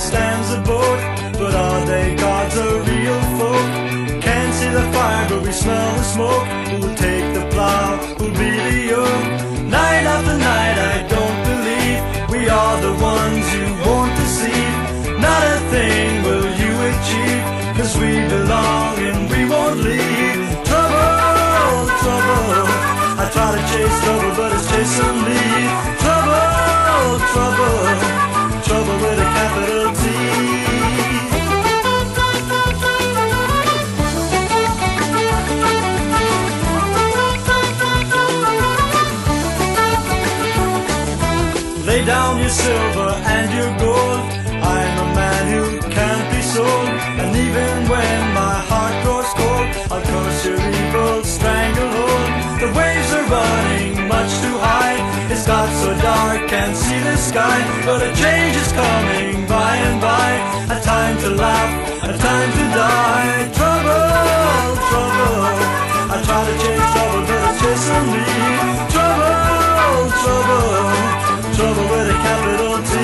stands a boat, but are they gods or real folk? Can't see the fire, but we smell the smoke. Who'll take the plow? Who'll be the yoke? Night after night, I don't believe we are the ones you won't deceive. Not a thing will you achieve, 'cause we belong and we won't leave. Trouble, trouble, I try to chase trouble, but it's chasing me. Trouble, trouble, trouble with a capital T. Lay down your silver and your gold, I'm a man who can't be sold. And even when my heart grows cold, I'll curse your evil stranglehold. The waves are running much too high, it's got so dark, can't see the sky. But a change is coming by and by, a time to laugh, a time to die. Trouble, trouble, I try to chase trouble, but it's chasing me. Trouble, trouble, trouble with a capital T.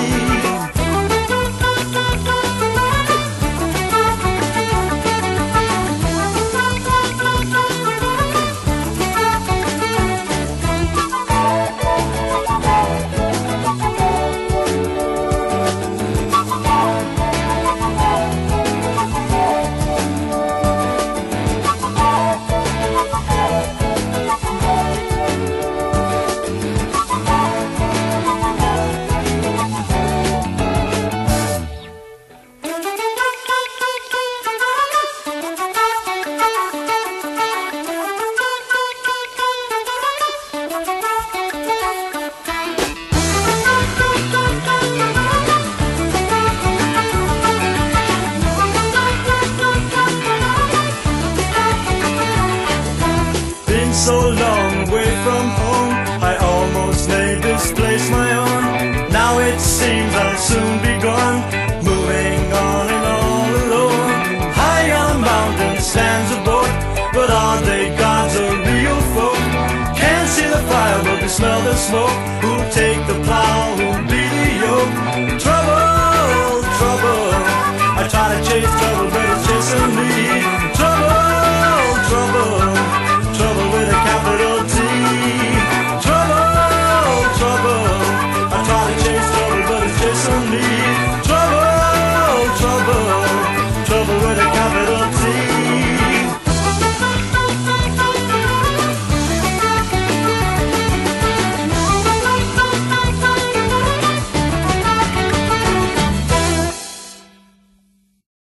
So long away from home, I almost made this place my own. Now it seems I'll soon be gone, moving on and all alone. High on mountain stands a boat, but are they gods or real folk? Can't see the fire, but we smell the smoke. Who'll take the